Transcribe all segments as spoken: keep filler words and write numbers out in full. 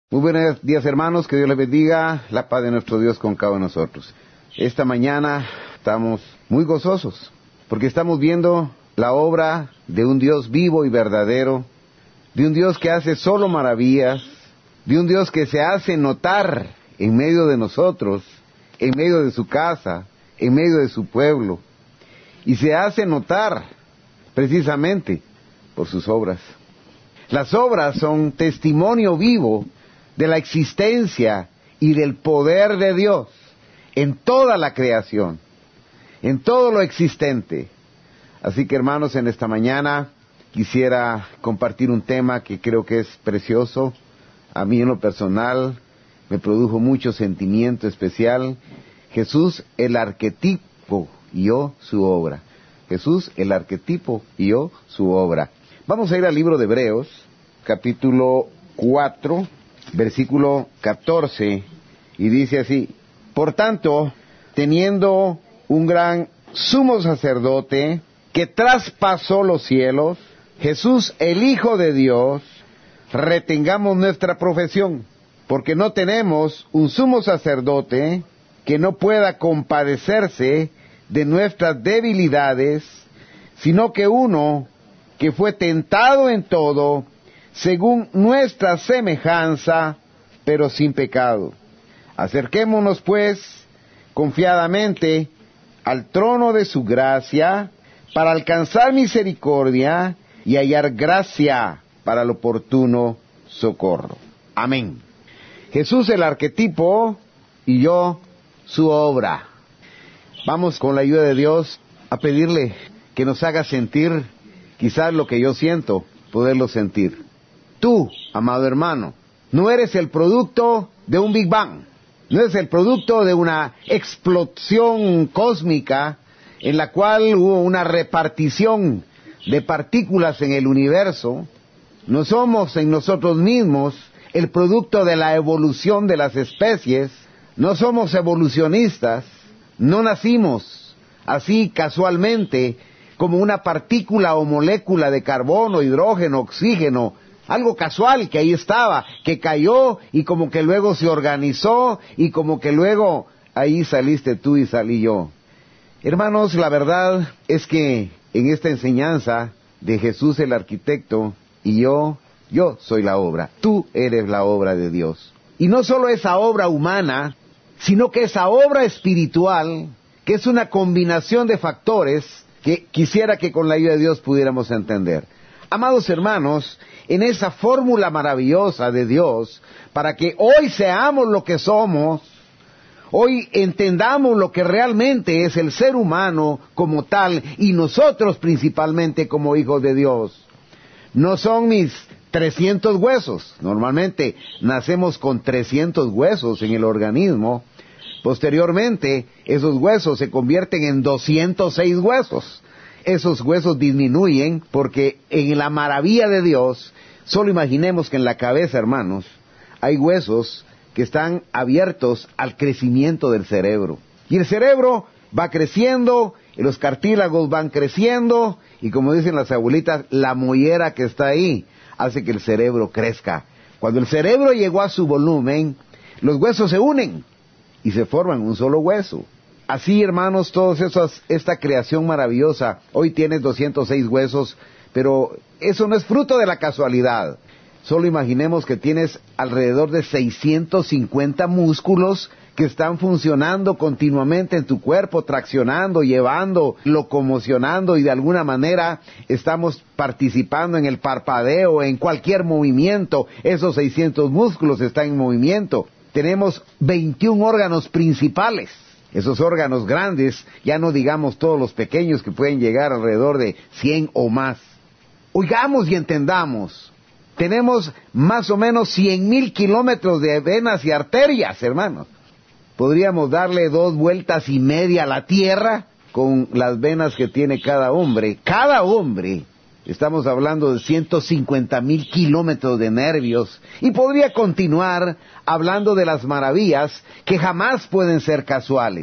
Muy buenos días, hermanos, que Dios les bendiga, la paz de nuestro Dios con cada uno de nosotros. Esta mañana estamos muy gozosos, porque estamos viendo la obra de un Dios vivo y verdadero, de un Dios que hace solo maravillas, de un Dios que se hace notar en medio de nosotros, en medio de su casa, en medio de su pueblo, y se hace notar precisamente por sus obras. Las obras son testimonio vivo de la existencia y del poder de Dios en toda la creación, en todo lo existente. Así que, hermanos, en esta mañana quisiera compartir un tema que creo que es precioso. A mí en lo personal me produjo mucho sentimiento especial. Jesús, el arquetipo, y yo, su obra. Jesús, el arquetipo, y yo, su obra. Vamos a ir al libro de Hebreos, capítulo cuatro, versículo catorce, y dice así: Por tanto, teniendo un gran sumo sacerdote que traspasó los cielos, Jesús, el Hijo de Dios, retengamos nuestra profesión, porque no tenemos un sumo sacerdote que no pueda compadecerse de nuestras debilidades, sino que uno que fue tentado en todo, según nuestra semejanza, pero sin pecado. Acerquémonos, pues, confiadamente al trono de su gracia, para alcanzar misericordia y hallar gracia para el oportuno socorro. Amén. Jesús, el arquetipo, y yo, su obra. Vamos, con la ayuda de Dios, a pedirle que nos haga sentir quizás lo que yo siento, poderlo sentir. Tú, amado hermano, no eres el producto de un Big Bang, no eres el producto de una explosión cósmica en la cual hubo una repartición de partículas en el universo. No somos en nosotros mismos el producto de la evolución de las especies, no somos evolucionistas, no nacimos así casualmente como una partícula o molécula de carbono, hidrógeno, oxígeno, algo casual que ahí estaba, que cayó y como que luego se organizó y como que luego ahí saliste tú y salí yo. Hermanos, la verdad es que en esta enseñanza de Jesús el arquitecto y yo, yo soy la obra, tú eres la obra de Dios. Y no solo esa obra humana, sino que esa obra espiritual, que es una combinación de factores que quisiera que con la ayuda de Dios pudiéramos entender. Amados hermanos, en esa fórmula maravillosa de Dios, para que hoy seamos lo que somos, hoy entendamos lo que realmente es el ser humano como tal, y nosotros principalmente como hijos de Dios. No son mis trescientos huesos, normalmente nacemos con trescientos huesos en el organismo. Posteriormente, esos huesos se convierten en doscientos seis huesos. Esos huesos disminuyen porque en la maravilla de Dios, solo imaginemos que en la cabeza, hermanos, hay huesos que están abiertos al crecimiento del cerebro. Y el cerebro va creciendo, y los cartílagos van creciendo, y como dicen las abuelitas, la mollera que está ahí hace que el cerebro crezca. Cuando el cerebro llegó a su volumen, los huesos se unen y se forman un solo hueso. Así, hermanos, todos esos, esta creación maravillosa, hoy tienes doscientos seis huesos, pero eso no es fruto de la casualidad. Solo imaginemos que tienes alrededor de seiscientos cincuenta músculos que están funcionando continuamente en tu cuerpo, traccionando, llevando, locomocionando, y de alguna manera estamos participando en el parpadeo, en cualquier movimiento. Esos seiscientos músculos están en movimiento. Tenemos veintiún órganos principales. Esos órganos grandes, ya no digamos todos los pequeños que pueden llegar alrededor de cien o más. Oigamos y entendamos. Tenemos más o menos cien mil kilómetros de venas y arterias, hermanos. Podríamos darle dos vueltas y media a la tierra con las venas que tiene cada hombre. Cada hombre, estamos hablando de ciento cincuenta mil kilómetros de nervios. Y podría continuar hablando de las maravillas que jamás pueden ser casuales.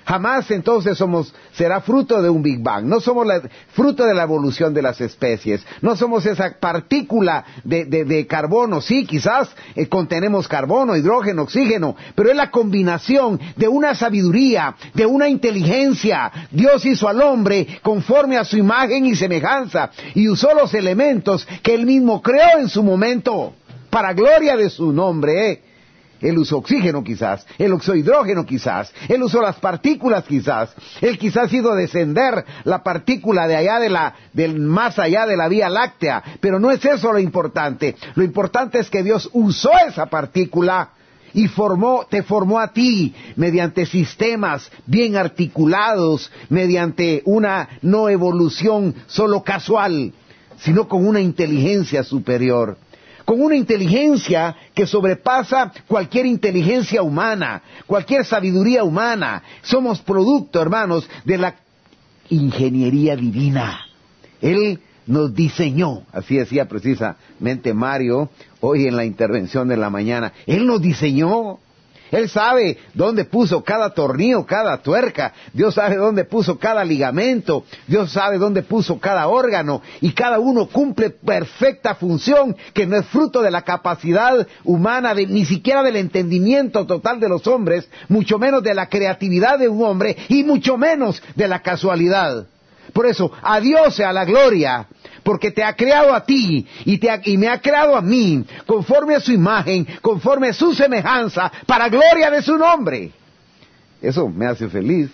Jamás entonces somos, será fruto de un Big Bang. No somos la, fruto de la evolución de las especies. No somos esa partícula de, de, de carbono. Sí, quizás eh, contenemos carbono, hidrógeno, oxígeno, pero es la combinación de una sabiduría, de una inteligencia. Dios hizo al hombre conforme a su imagen y semejanza y usó los elementos que Él mismo creó en su momento para gloria de su nombre, ¿eh? Él usó oxígeno quizás, Él usó hidrógeno quizás, Él usó las partículas quizás, Él quizás hizo descender la partícula de allá de la, del más allá de la Vía Láctea, pero no es eso lo importante. Lo importante es que Dios usó esa partícula y formó, te formó a ti mediante sistemas bien articulados, mediante una no evolución solo casual, sino con una inteligencia superior. Con una inteligencia que sobrepasa cualquier inteligencia humana, cualquier sabiduría humana. Somos producto, hermanos, de la ingeniería divina. Él nos diseñó, así decía precisamente Mario hoy en la intervención de la mañana. Él nos diseñó. Él sabe dónde puso cada tornillo, cada tuerca. Dios sabe dónde puso cada ligamento. Dios sabe dónde puso cada órgano. Y cada uno cumple perfecta función que no es fruto de la capacidad humana, de, ni siquiera del entendimiento total de los hombres, mucho menos de la creatividad de un hombre y mucho menos de la casualidad. Por eso, a Dios sea la gloria, porque te ha creado a ti y, te ha, y me ha creado a mí, conforme a su imagen, conforme a su semejanza, para gloria de su nombre. Eso me hace feliz,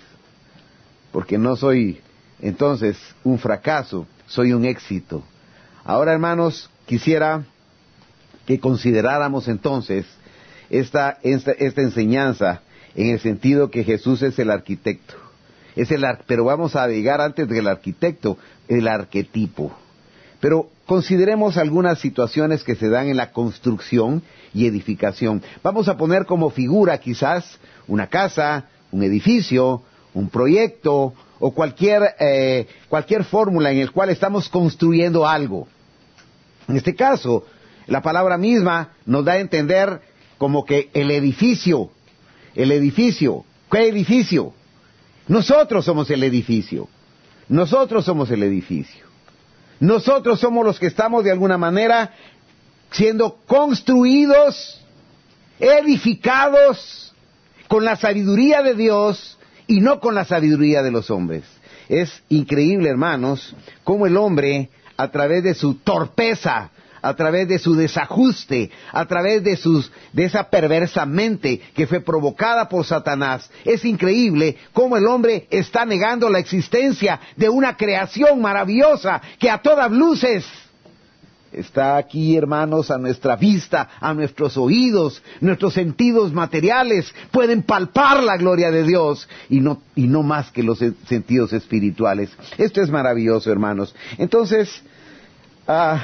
porque no soy entonces un fracaso, soy un éxito. Ahora, hermanos, quisiera que consideráramos entonces esta, esta, esta enseñanza en el sentido que Jesús es el arquitecto. Es el, pero vamos a llegar antes del arquitecto, el arquetipo. Pero consideremos algunas situaciones que se dan en la construcción y edificación. Vamos a poner como figura quizás una casa, un edificio, un proyecto o cualquier, eh, cualquier fórmula en el cual estamos construyendo algo. En este caso, la palabra misma nos da a entender como que el edificio, el edificio, ¿qué edificio? Nosotros somos el edificio. Nosotros somos el edificio. Nosotros somos los que estamos de alguna manera siendo construidos, edificados con la sabiduría de Dios y no con la sabiduría de los hombres. Es increíble, hermanos, cómo el hombre, a través de su torpeza, a través de su desajuste, a través de sus, de esa perversa mente que fue provocada por Satanás. Es increíble cómo el hombre está negando la existencia de una creación maravillosa que a todas luces está aquí, hermanos, a nuestra vista, a nuestros oídos, nuestros sentidos materiales pueden palpar la gloria de Dios y no, y no más que los sentidos espirituales. Esto es maravilloso, hermanos. Entonces, ah,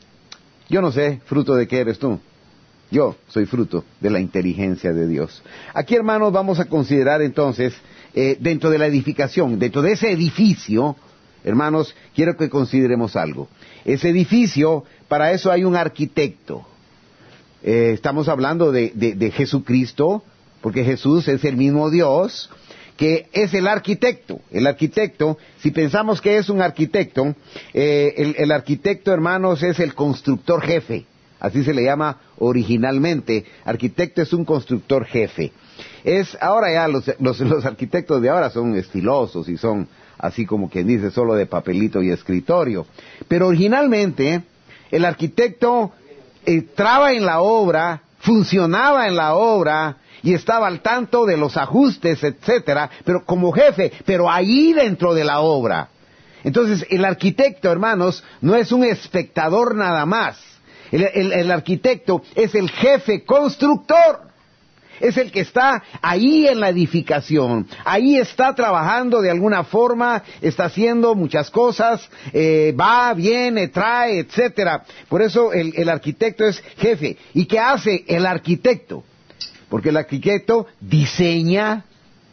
yo no sé, fruto de qué eres tú. Yo soy fruto de la inteligencia de Dios. Aquí, hermanos, vamos a considerar entonces, eh, dentro de la edificación, dentro de ese edificio, hermanos, quiero que consideremos algo. Ese edificio, para eso hay un arquitecto. Eh, estamos hablando de, de, de Jesucristo, porque Jesús es el mismo Dios, que es el arquitecto. El arquitecto, si pensamos que es un arquitecto, eh, el, el arquitecto, hermanos, es el constructor jefe. Así se le llama originalmente. Arquitecto es un constructor jefe. Es, ahora ya los, los, los arquitectos de ahora son estilosos y son así como quien dice solo de papelito y escritorio. Pero originalmente el arquitecto entraba en la obra, funcionaba en la obra y estaba al tanto de los ajustes, etcétera, pero como jefe, pero ahí dentro de la obra. Entonces el arquitecto, hermanos, no es un espectador nada más. El, el, el arquitecto es el jefe constructor. Es el que está ahí en la edificación, ahí está trabajando de alguna forma, está haciendo muchas cosas, eh, va, viene, trae, etcétera. Por eso el, el arquitecto es jefe. ¿Y qué hace el arquitecto? Porque el arquitecto diseña,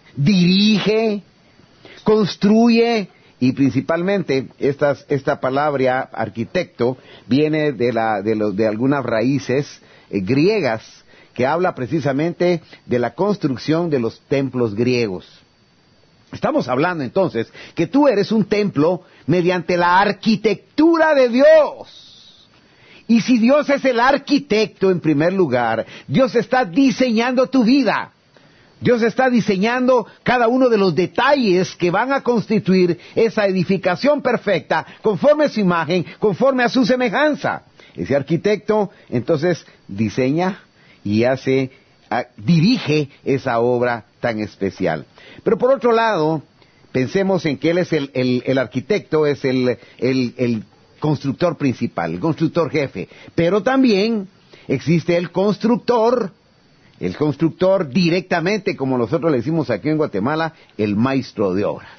dirige, construye, y principalmente estas, esta palabra arquitecto viene de, la, de, los, de algunas raíces eh, griegas, que habla precisamente de la construcción de los templos griegos. Estamos hablando entonces que tú eres un templo mediante la arquitectura de Dios. Y si Dios es el arquitecto en primer lugar, Dios está diseñando tu vida. Dios está diseñando cada uno de los detalles que van a constituir esa edificación perfecta, conforme a su imagen, conforme a su semejanza. Ese arquitecto, entonces, diseña y hace, a, dirige esa obra tan especial. Pero por otro lado, pensemos en que Él es el, el, el arquitecto, es el, el, el constructor principal, el constructor jefe. Pero también existe el constructor, el constructor directamente, como nosotros le decimos aquí en Guatemala, el maestro de obras.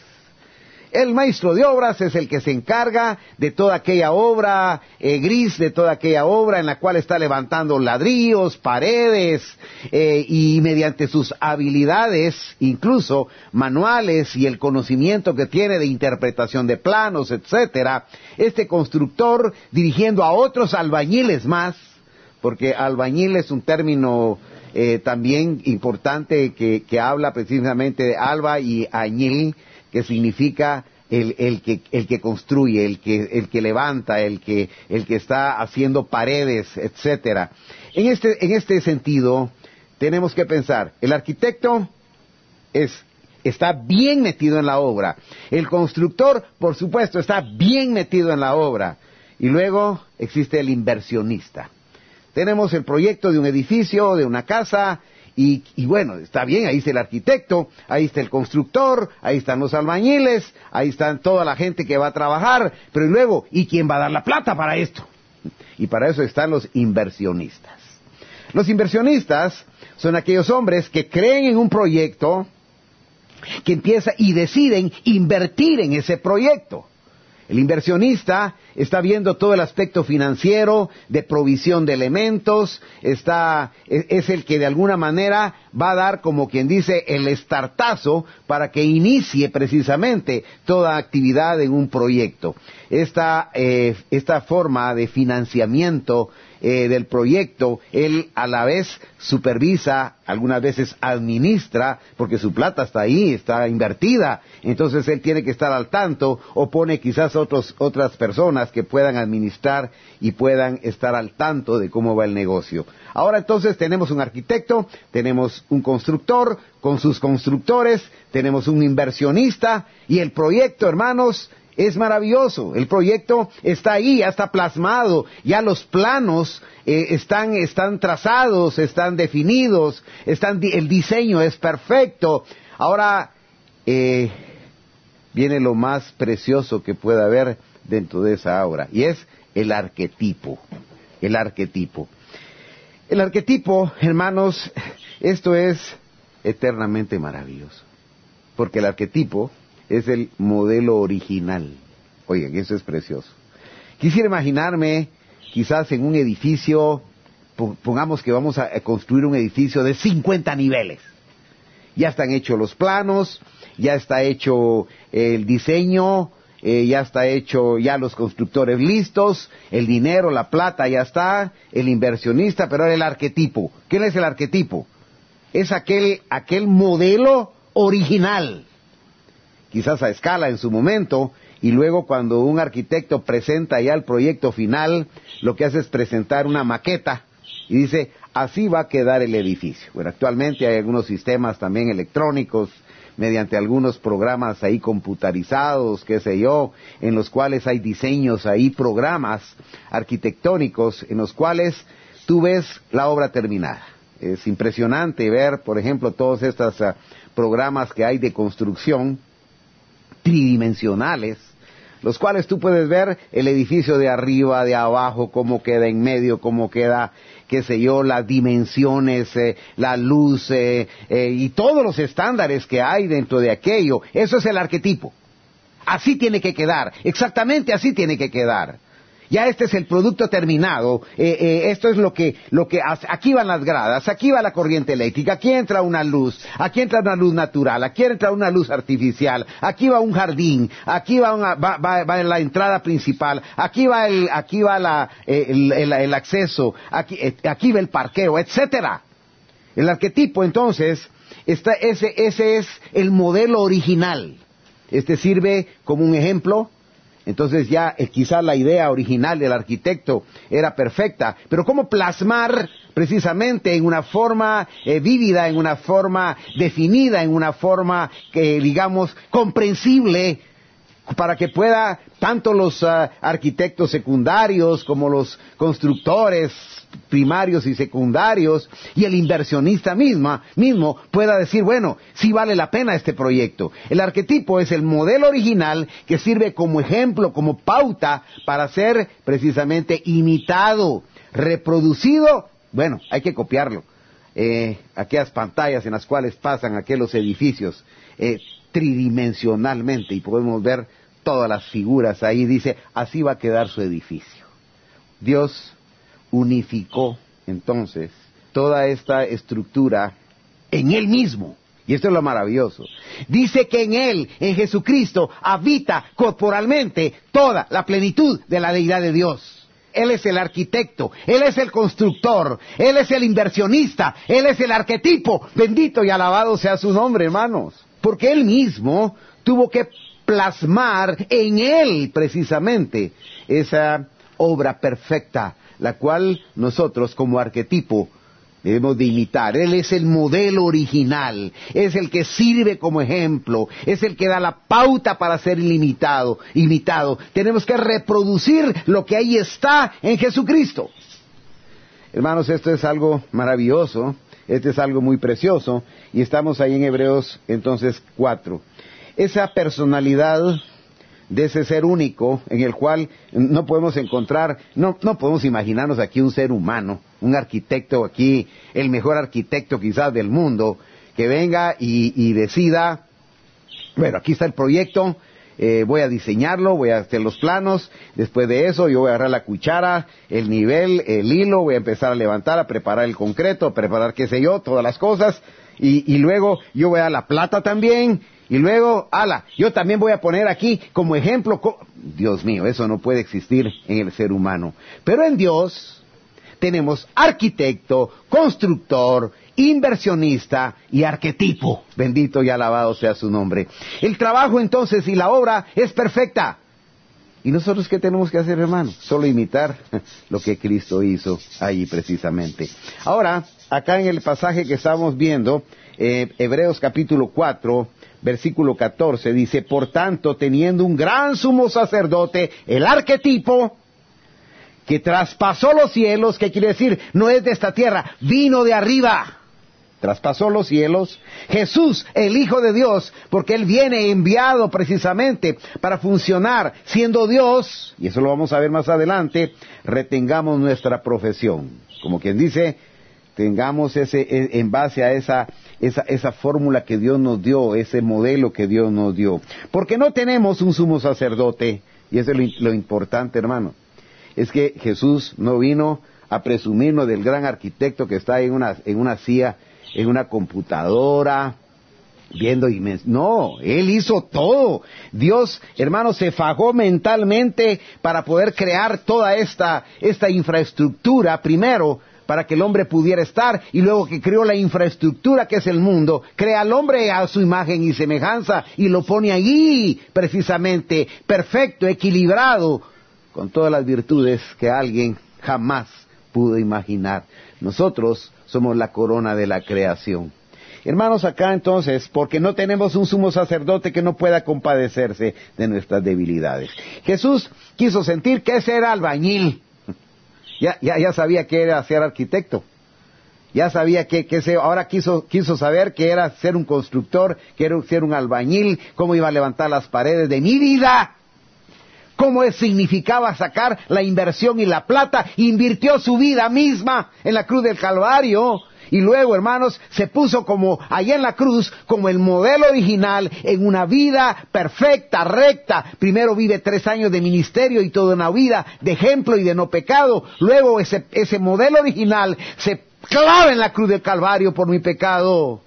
El maestro de obras es el que se encarga de toda aquella obra eh, gris, de toda aquella obra en la cual está levantando ladrillos, paredes, eh, y mediante sus habilidades, incluso manuales y el conocimiento que tiene de interpretación de planos, etcétera, este constructor dirigiendo a otros albañiles más, porque albañil es un término eh, también importante que, que habla precisamente de alba y añil, que significa el, el que el que construye, el que el que levanta, el que el que está haciendo paredes, etcétera. En este en este sentido tenemos que pensar, el arquitecto es está bien metido en la obra, el constructor, por supuesto, está bien metido en la obra, y luego existe el inversionista. Tenemos el proyecto de un edificio, de una casa. Y, y bueno, está bien, ahí está el arquitecto, ahí está el constructor, ahí están los albañiles, ahí están toda la gente que va a trabajar, pero luego, ¿y quién va a dar la plata para esto? Y para eso están los inversionistas. Los inversionistas son aquellos hombres que creen en un proyecto, que empieza y deciden invertir en ese proyecto. El inversionista está viendo todo el aspecto financiero, de provisión de elementos, está, es, es el que de alguna manera va a dar, como quien dice, el estartazo para que inicie precisamente toda actividad en un proyecto. Esta, eh, esta forma de financiamiento eh, del proyecto, él a la vez supervisa, algunas veces administra, porque su plata está ahí, está invertida, entonces él tiene que estar al tanto, o pone quizás otros, otras personas que puedan administrar y puedan estar al tanto de cómo va el negocio. Ahora entonces tenemos un arquitecto, tenemos un constructor con sus constructores, tenemos un inversionista, y el proyecto, hermanos, es maravilloso. El proyecto está ahí, ya está plasmado, ya los planos eh, están, están trazados, están definidos, están, el diseño es perfecto. Ahora eh, viene lo más precioso que puede haber dentro de esa obra, y es el arquetipo. El arquetipo. El arquetipo, hermanos, esto es eternamente maravilloso, porque el arquetipo es el modelo original. Oigan, eso es precioso. Quisiera imaginarme, quizás en un edificio, pongamos que vamos a construir un edificio de cincuenta niveles. Ya están hechos los planos, ya está hecho el diseño, eh, ya está hecho ya los constructores listos, el dinero, la plata ya está, el inversionista, pero ahora el arquetipo. ¿Quién es el arquetipo? Es aquel, aquel modelo original. Quizás a escala en su momento, y luego cuando un arquitecto presenta ya el proyecto final, lo que hace es presentar una maqueta, y dice, así va a quedar el edificio. Bueno, actualmente hay algunos sistemas también electrónicos, mediante algunos programas ahí computarizados, qué sé yo, en los cuales hay diseños ahí, programas arquitectónicos, en los cuales tú ves la obra terminada. Es impresionante ver, por ejemplo, todos estos uh, programas que hay de construcción, tridimensionales, los cuales tú puedes ver el edificio de arriba, de abajo, cómo queda en medio, cómo queda, qué sé yo, las dimensiones, eh, la luz, eh, eh, y todos los estándares que hay dentro de aquello. Eso es el arquetipo. Así tiene que quedar, exactamente así tiene que quedar. Ya este es el producto terminado, eh, eh, esto es lo que, lo que hace. Aquí van las gradas, aquí va la corriente eléctrica, aquí entra una luz, aquí entra una luz natural, aquí entra una luz artificial, aquí va un jardín, aquí va, una, va, va, va la entrada principal, aquí va el, aquí va la, eh, el, el, el acceso, aquí, eh, aquí va el parqueo, etcétera. El arquetipo entonces Esta, ese, ese es el modelo original. Este sirve como un ejemplo. Entonces ya eh, quizá la idea original del arquitecto era perfecta, pero ¿cómo plasmar precisamente en una forma eh, vívida, en una forma definida, en una forma que digamos comprensible, para que pueda tanto los uh, arquitectos secundarios como los constructores primarios y secundarios y el inversionista misma, mismo pueda decir, bueno, sí vale la pena este proyecto? El arquetipo es el modelo original que sirve como ejemplo, como pauta para ser precisamente imitado, reproducido. Bueno, hay que copiarlo. Eh, aquellas pantallas en las cuales pasan aquellos edificios eh, tridimensionalmente y podemos ver todas las figuras ahí. Dice, así va a quedar su edificio. Dios unificó entonces toda esta estructura en Él mismo. Y esto es lo maravilloso. Dice que en Él, en Jesucristo, habita corporalmente toda la plenitud de la deidad de Dios. Él es el arquitecto, Él es el constructor, Él es el inversionista, Él es el arquetipo. Bendito y alabado sea su nombre, hermanos. Porque Él mismo tuvo que plasmar en Él precisamente esa obra perfecta, la cual nosotros como arquetipo debemos de imitar. Él es el modelo original, es el que sirve como ejemplo, es el que da la pauta para ser imitado, imitado. Tenemos que reproducir lo que ahí está en Jesucristo. Hermanos, esto es algo maravilloso, esto es algo muy precioso, y estamos ahí en Hebreos entonces cuatro. Esa personalidad de ese ser único en el cual no podemos encontrar, no, no podemos imaginarnos aquí un ser humano, un arquitecto aquí, el mejor arquitecto quizás del mundo, que venga y, y decida, bueno, aquí está el proyecto, eh, voy a diseñarlo, voy a hacer los planos, después de eso yo voy a agarrar la cuchara, el nivel, el hilo, voy a empezar a levantar, a preparar el concreto, a preparar qué sé yo, todas las cosas, y, y luego yo voy a la plata también. Y luego, ala, yo también voy a poner aquí como ejemplo, co- Dios mío, eso no puede existir en el ser humano. Pero en Dios tenemos arquitecto, constructor, inversionista y arquetipo. Bendito y alabado sea su nombre. El trabajo entonces y la obra es perfecta. ¿Y nosotros qué tenemos que hacer, hermano? Solo imitar lo que Cristo hizo ahí precisamente. Ahora, acá en el pasaje que estamos viendo, eh, Hebreos capítulo cuatro, versículo catorce, dice, por tanto, teniendo un gran sumo sacerdote, el arquetipo, que traspasó los cielos, ¿qué quiere decir? No es de esta tierra, vino de arriba. Traspasó los cielos, Jesús, el Hijo de Dios, porque Él viene enviado precisamente para funcionar siendo Dios, y eso lo vamos a ver más adelante, retengamos nuestra profesión. Como quien dice, tengamos ese, en base a esa, esa, esa fórmula que Dios nos dio, ese modelo que Dios nos dio. Porque no tenemos un sumo sacerdote, y eso es lo, lo importante, hermano, es que Jesús no vino a presumirnos del gran arquitecto que está en una, en una silla, en una computadora, viendo inmens... No, Él hizo todo. Dios, hermano, se fajó mentalmente para poder crear toda esta, esta infraestructura, primero, para que el hombre pudiera estar, y luego que creó la infraestructura que es el mundo, crea al hombre a su imagen y semejanza, y lo pone allí, precisamente, perfecto, equilibrado, con todas las virtudes que alguien jamás pudo imaginar. Nosotros somos la corona de la creación. Hermanos, acá entonces, porque no tenemos un sumo sacerdote que no pueda compadecerse de nuestras debilidades. Jesús quiso sentir que ese era albañil. Ya, ya, ya sabía que era ser arquitecto. Ya sabía que, que ese, ahora quiso, quiso saber que era ser un constructor, que era ser un albañil, cómo iba a levantar las paredes de mi vida. Cómo significaba sacar la inversión y la plata, invirtió su vida misma en la cruz del Calvario, y luego, hermanos, se puso como allá en la cruz, como el modelo original, en una vida perfecta, recta. Primero vive tres años de ministerio y toda una vida de ejemplo y de no pecado. Luego ese, ese modelo original se clava en la cruz del Calvario por mi pecado.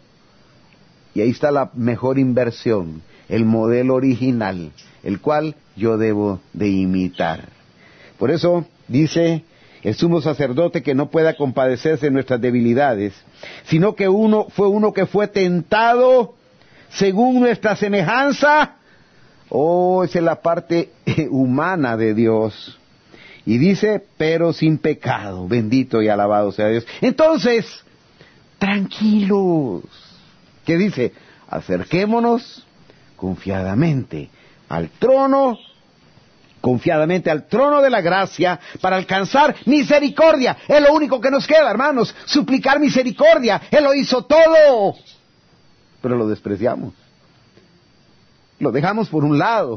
Y ahí está la mejor inversión, el modelo original, el cual yo debo de imitar. Por eso dice, el sumo sacerdote que no pueda compadecerse de nuestras debilidades, sino que uno fue uno que fue tentado según nuestra semejanza. Oh, esa es la parte humana de Dios. Y dice, pero sin pecado. Bendito y alabado sea Dios. Entonces, tranquilos. ¿Qué dice? Acerquémonos confiadamente al trono, confiadamente al trono de la gracia, para alcanzar misericordia. Es lo único que nos queda, hermanos, suplicar misericordia. Él lo hizo todo, pero lo despreciamos. Lo dejamos por un lado.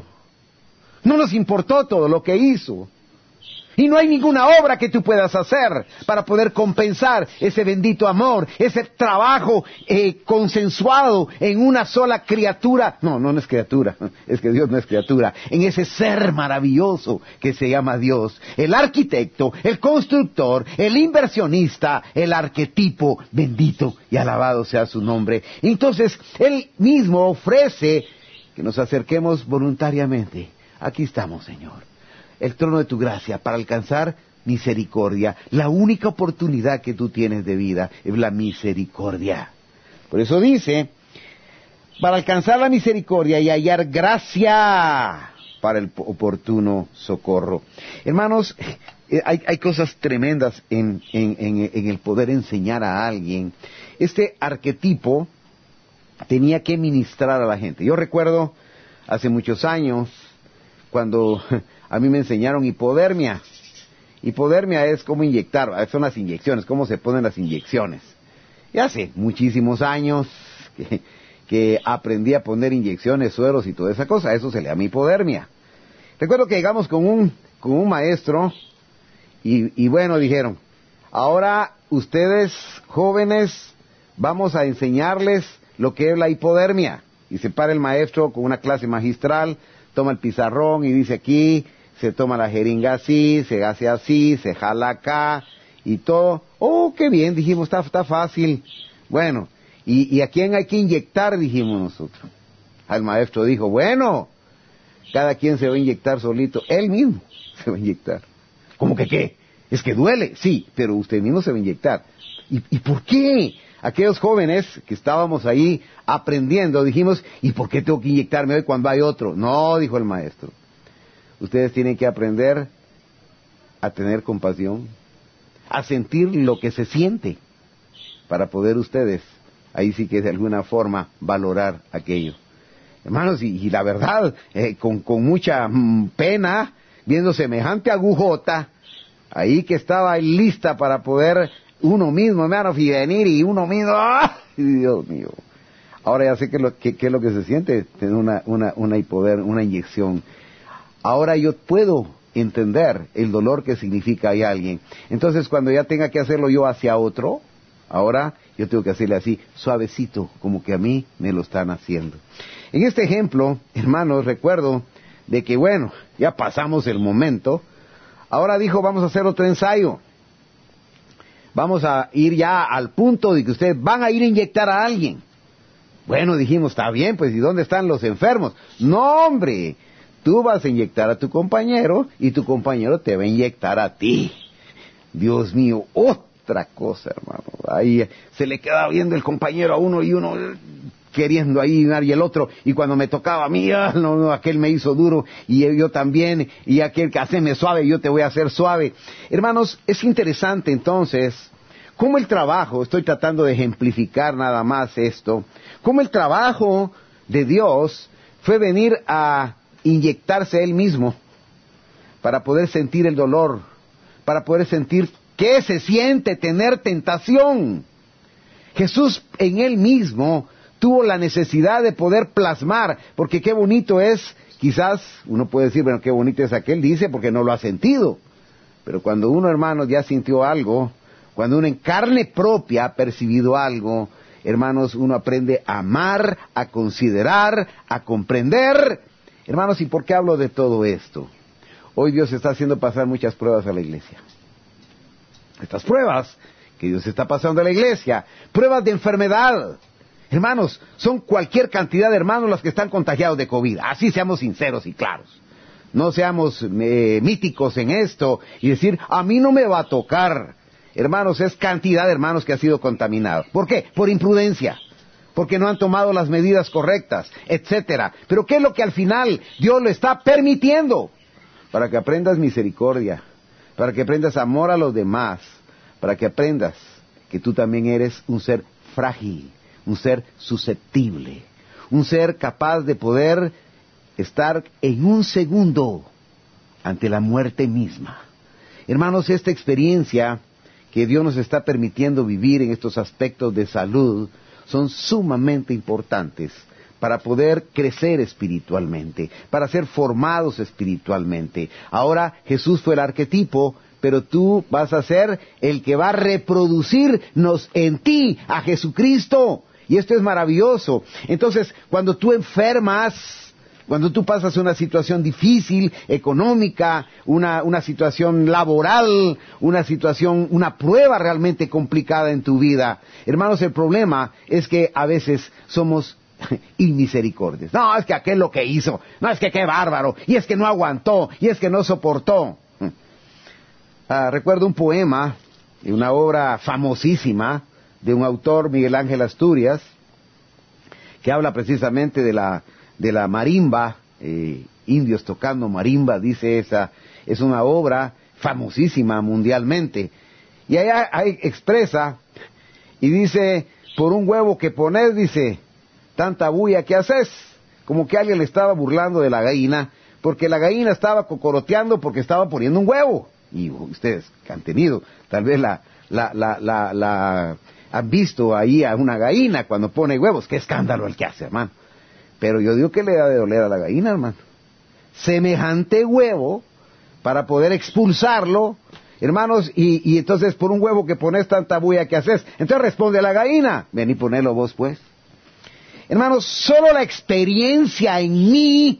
No nos importó todo lo que hizo. Y no hay ninguna obra que tú puedas hacer para poder compensar ese bendito amor, ese trabajo eh, consensuado en una sola criatura. No, no, no es criatura, es que Dios no es criatura. En ese ser maravilloso que se llama Dios. El arquitecto, el constructor, el inversionista, el arquetipo, bendito y alabado sea su nombre. Entonces, Él mismo ofrece que nos acerquemos voluntariamente. Aquí estamos, Señor. El trono de tu gracia para alcanzar misericordia. La única oportunidad que tú tienes de vida es la misericordia. Por eso dice, para alcanzar la misericordia y hallar gracia para el oportuno socorro. Hermanos, hay, hay cosas tremendas en, en, en, en el poder enseñar a alguien. Este arquetipo tenía que ministrar a la gente. Yo recuerdo hace muchos años cuando a mí me enseñaron hipodermia. Hipodermia es como inyectar, son las inyecciones, cómo se ponen las inyecciones. Y hace muchísimos años que, que aprendí a poner inyecciones, sueros y toda esa cosa. Eso se le llama hipodermia. Recuerdo que llegamos con un, con un maestro y, y bueno, dijeron, ahora ustedes jóvenes vamos a enseñarles lo que es la hipodermia. Y se para el maestro con una clase magistral, toma el pizarrón y dice aquí, se toma la jeringa así, se hace así, se jala acá y todo. Oh, qué bien, dijimos, está, está fácil. Bueno, ¿y, ¿y a quién hay que inyectar? Dijimos nosotros. Al maestro dijo, bueno, cada quien se va a inyectar solito, él mismo se va a inyectar. ¿Cómo que qué? ¿Es que duele? Sí, pero usted mismo se va a inyectar. ¿Y, y por qué? Aquellos jóvenes que estábamos ahí aprendiendo, dijimos, ¿y por qué tengo que inyectarme hoy cuando hay otro? No, dijo el maestro. Ustedes tienen que aprender a tener compasión, a sentir lo que se siente, para poder ustedes, ahí sí que de alguna forma, valorar aquello. Hermanos, y, y la verdad, eh, con, con mucha mm, pena, viendo semejante agujota, ahí que estaba lista para poder uno mismo, hermanos, y venir y uno mismo, ¡ah! Dios mío. Ahora ya sé qué es lo que, qué es lo que se siente, tener una, una, una hipoder, una inyección. Ahora yo puedo entender el dolor que significa a alguien. Entonces, cuando ya tenga que hacerlo yo hacia otro, ahora yo tengo que hacerle así, suavecito, como que a mí me lo están haciendo. En este ejemplo, hermanos, recuerdo de que, bueno, ya pasamos el momento. Ahora dijo, vamos a hacer otro ensayo. Vamos a ir ya al punto de que ustedes van a ir a inyectar a alguien. Bueno, dijimos, está bien, pues, ¿y dónde están los enfermos? No, hombre, tú vas a inyectar a tu compañero y tu compañero te va a inyectar a ti. Dios mío, otra cosa, hermano. Ahí se le queda viendo el compañero a uno y uno queriendo ahí y el otro. Y cuando me tocaba a mí, ah, no, no, aquel me hizo duro y yo también. Y aquel que haceme suave, yo te voy a hacer suave. Hermanos, es interesante entonces cómo el trabajo, estoy tratando de ejemplificar nada más esto, cómo el trabajo de Dios fue venir a inyectarse Él mismo para poder sentir el dolor, para poder sentir qué se siente tener tentación. Jesús en Él mismo tuvo la necesidad de poder plasmar, porque qué bonito es, quizás uno puede decir, bueno, qué bonito es aquel, dice, porque no lo ha sentido. Pero cuando uno, hermanos, ya sintió algo, cuando uno en carne propia ha percibido algo, hermanos, uno aprende a amar, a considerar, a comprender. Hermanos, ¿y por qué hablo de todo esto? Hoy Dios está haciendo pasar muchas pruebas a la iglesia. Estas pruebas que Dios está pasando a la iglesia, pruebas de enfermedad. Hermanos, son cualquier cantidad de hermanos los que están contagiados de COVID. Así seamos sinceros y claros. no seamos eh, míticos en esto y decir, a mí no me va a tocar. Hermanos, es cantidad de hermanos que ha sido contaminado. ¿Por qué? Por imprudencia, porque no han tomado las medidas correctas, etcétera. Pero ¿qué es lo que al final Dios lo está permitiendo? Para que aprendas misericordia, para que aprendas amor a los demás, para que aprendas que tú también eres un ser frágil, un ser susceptible, un ser capaz de poder estar en un segundo ante la muerte misma. Hermanos, esta experiencia que Dios nos está permitiendo vivir en estos aspectos de salud son sumamente importantes para poder crecer espiritualmente, para ser formados espiritualmente. Ahora Jesús fue el arquetipo, pero tú vas a ser el que va a reproducirnos en ti a Jesucristo. Y esto es maravilloso. Entonces, cuando tú enfermas, cuando tú pasas una situación difícil, económica, una, una situación laboral, una situación, una prueba realmente complicada en tu vida, hermanos, el problema es que a veces somos inmisericordias. No, es que aquel lo que hizo, no, es que qué bárbaro, y es que no aguantó, y es que no soportó. Ah, recuerdo un poema, una obra famosísima, de un autor, Miguel Ángel Asturias, que habla precisamente de la de la marimba, eh, indios tocando marimba, dice esa, es una obra famosísima mundialmente. Y ahí, ahí expresa, y dice, por un huevo que pones, dice, tanta bulla que haces, como que alguien le estaba burlando de la gallina, porque la gallina estaba cocoroteando porque estaba poniendo un huevo. Y ustedes que han tenido, tal vez la, la, la, la, la han visto ahí a una gallina cuando pone huevos, qué escándalo el que hace, hermano. Pero yo digo que le da de doler a la gallina, hermano. Semejante huevo, para poder expulsarlo, hermanos, y, y entonces por un huevo que pones tanta bulla que haces, entonces responde a la gallina, ven y ponelo vos pues. Hermanos, solo la experiencia en mí,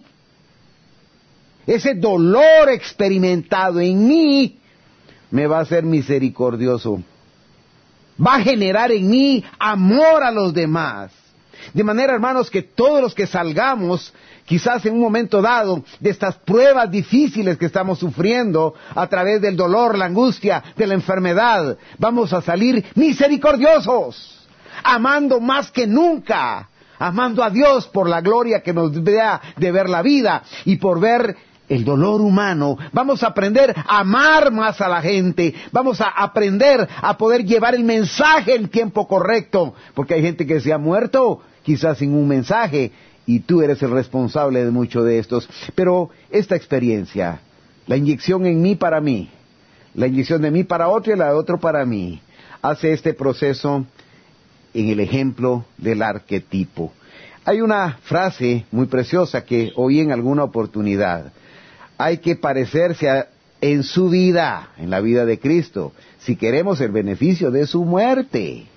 ese dolor experimentado en mí, me va a hacer misericordioso. Va a generar en mí amor a los demás. De manera, hermanos, que todos los que salgamos, quizás en un momento dado, de estas pruebas difíciles que estamos sufriendo, a través del dolor, la angustia, de la enfermedad, vamos a salir misericordiosos, amando más que nunca, amando a Dios por la gloria que nos da de ver la vida y por ver el dolor humano. Vamos a aprender a amar más a la gente, vamos a aprender a poder llevar el mensaje en tiempo correcto, porque hay gente que se ha muerto quizás sin un mensaje, y tú eres el responsable de muchos de estos. Pero esta experiencia, la inyección en mí para mí, la inyección de mí para otro y la de otro para mí, hace este proceso en el ejemplo del arquetipo. Hay una frase muy preciosa que oí en alguna oportunidad: hay que parecerse a, en su vida, en la vida de Cristo, si queremos el beneficio de su muerte.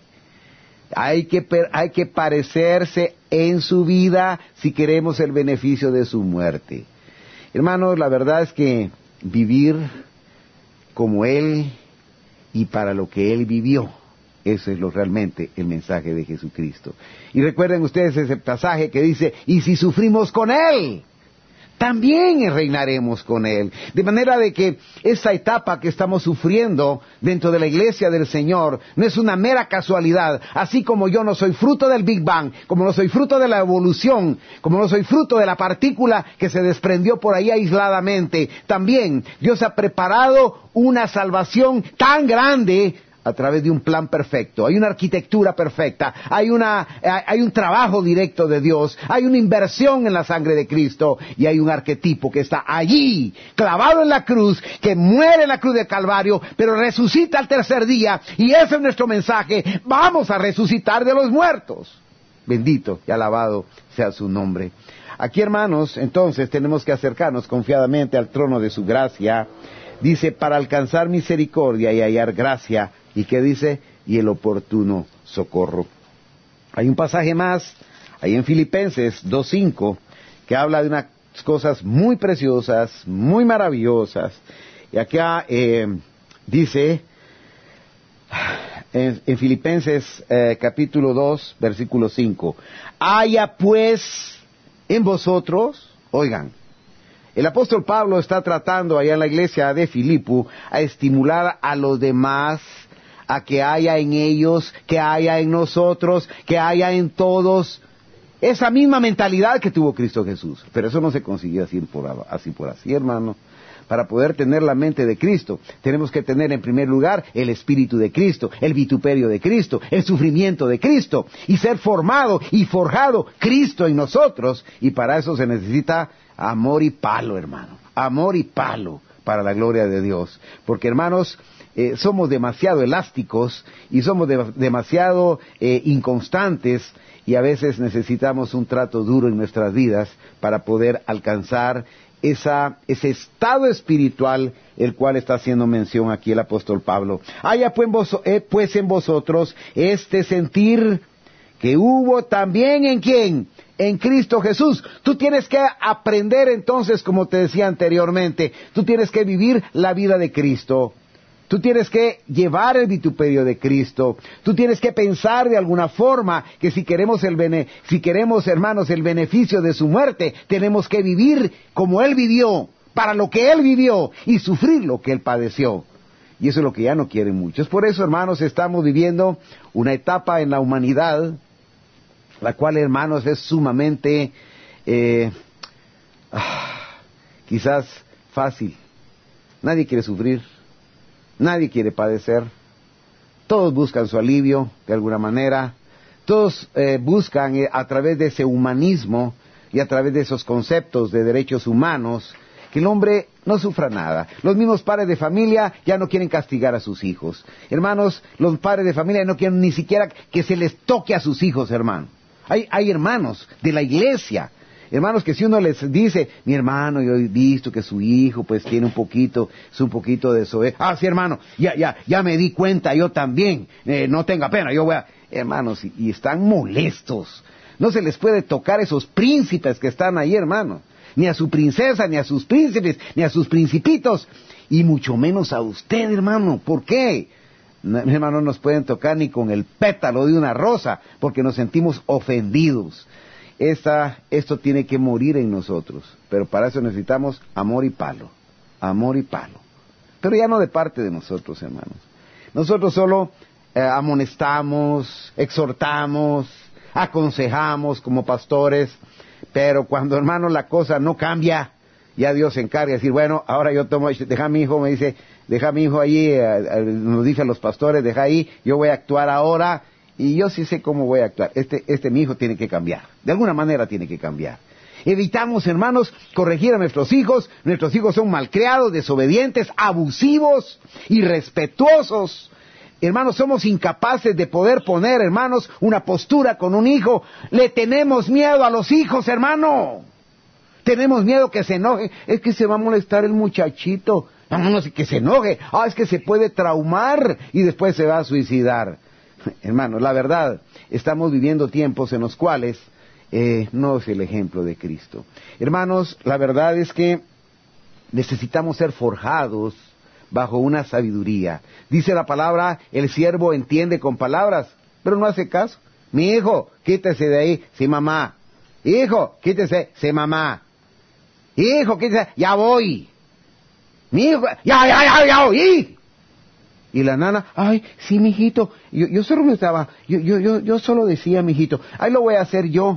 Hay que, hay que parecerse en su vida si queremos el beneficio de su muerte. Hermanos, la verdad es que vivir como Él y para lo que Él vivió, eso es lo realmente el mensaje de Jesucristo. Y recuerden ustedes ese pasaje que dice, y si sufrimos con Él, también reinaremos con Él. De manera de que esa etapa que estamos sufriendo dentro de la iglesia del Señor no es una mera casualidad. Así como yo no soy fruto del Big Bang, como no soy fruto de la evolución, como no soy fruto de la partícula que se desprendió por ahí aisladamente, también Dios ha preparado una salvación tan grande a través de un plan perfecto. Hay una arquitectura perfecta, hay una, hay un trabajo directo de Dios, hay una inversión en la sangre de Cristo, y hay un arquetipo que está allí, clavado en la cruz, que muere en la cruz del Calvario, pero resucita al tercer día, y ese es nuestro mensaje: vamos a resucitar de los muertos. Bendito y alabado sea su nombre. Aquí, hermanos, entonces tenemos que acercarnos confiadamente al trono de su gracia. Dice, para alcanzar misericordia y hallar gracia, ¿y qué dice? Y el oportuno socorro. Hay un pasaje más, ahí en Filipenses dos cinco, que habla de unas cosas muy preciosas, muy maravillosas. Y acá eh, dice, en, en Filipenses eh, capítulo dos, versículo cinco, haya pues en vosotros, oigan, El apóstol Pablo está tratando allá en la iglesia de Filipo a estimular a los demás a que haya en ellos, que haya en nosotros, que haya en todos esa misma mentalidad que tuvo Cristo Jesús. Pero eso no se consigue así por así, por así, hermano. Para poder tener la mente de Cristo, tenemos que tener en primer lugar el Espíritu de Cristo, el vituperio de Cristo, el sufrimiento de Cristo, y ser formado y forjado Cristo en nosotros. Y para eso se necesita amor y palo, hermano. Amor y palo para la gloria de Dios. Porque, hermanos, eh, somos demasiado elásticos y somos de, demasiado eh, inconstantes, y a veces necesitamos un trato duro en nuestras vidas para poder alcanzar esa, ese estado espiritual el cual está haciendo mención aquí el apóstol Pablo. Haya pues, vos, eh, pues en vosotros este sentir que hubo también en ¿quién? En Cristo Jesús. Tú tienes que aprender entonces, como te decía anteriormente, tú tienes que vivir la vida de Cristo. Tú tienes que llevar el vituperio de Cristo. Tú tienes que pensar de alguna forma que si queremos el bene, si queremos, hermanos, el beneficio de su muerte, tenemos que vivir como Él vivió, para lo que Él vivió y sufrir lo que Él padeció. Y eso es lo que ya no quieren muchos. Por eso, hermanos, estamos viviendo una etapa en la humanidad, la cual, hermanos, es sumamente, eh, ah, quizás fácil. Nadie quiere sufrir. Nadie quiere padecer. Todos buscan su alivio, de alguna manera. Todos eh, buscan eh, a través de ese humanismo y a través de esos conceptos de derechos humanos, que el hombre no sufra nada. Los mismos padres de familia ya no quieren castigar a sus hijos. Hermanos, los padres de familia no quieren ni siquiera que se les toque a sus hijos, hermano. Hay, hay hermanos de la iglesia, hermanos, que si uno les dice, mi hermano, yo he visto que su hijo pues tiene un poquito, es un poquito de eso, ¿eh? Ah, sí, hermano, ya, ya, ya me di cuenta, yo también, eh, no tenga pena, yo voy a, hermanos, y, y están molestos. No se les puede tocar esos príncipes que están ahí, hermano, ni a su princesa, ni a sus príncipes, ni a sus principitos, y mucho menos a usted, hermano. ¿Por qué? No, hermano, no nos pueden tocar ni con el pétalo de una rosa, porque nos sentimos ofendidos. Esta, esto tiene que morir en nosotros, pero para eso necesitamos amor y palo, amor y palo. Pero ya no de parte de nosotros, hermanos. Nosotros solo eh, amonestamos, exhortamos, aconsejamos como pastores, pero cuando, hermanos, la cosa no cambia, ya Dios se encarga de decir, bueno, ahora yo tomo, deja a mi hijo, me dice, deja a mi hijo allí, eh, eh, nos dicen los pastores, deja ahí, yo voy a actuar ahora. Y yo sí sé cómo voy a actuar. Este, este mi hijo tiene que cambiar. De alguna manera tiene que cambiar. Evitamos, hermanos, corregir a nuestros hijos. Nuestros hijos son malcriados, desobedientes, abusivos, irrespetuosos. Hermanos, somos incapaces de poder poner, hermanos, una postura con un hijo. Le tenemos miedo a los hijos, hermano. Tenemos miedo que se enoje. Es que se va a molestar el muchachito. Vámonos, que se enoje. Ah, es que se puede traumar y después se va a suicidar. Hermanos, la verdad, estamos viviendo tiempos en los cuales eh, no es el ejemplo de Cristo. Hermanos, la verdad es que necesitamos ser forjados bajo una sabiduría. Dice la palabra, el siervo entiende con palabras, pero no hace caso. Mi hijo, quítese de ahí, sí mamá. Hijo, quítese, sí mamá. Hijo, quítese, ya voy. Mi hijo, ya, ya, ya, ya oí. Y la nana, ay, sí, mijito, yo, yo solo me estaba, yo, yo, yo, yo solo decía, mijito, ahí lo voy a hacer yo.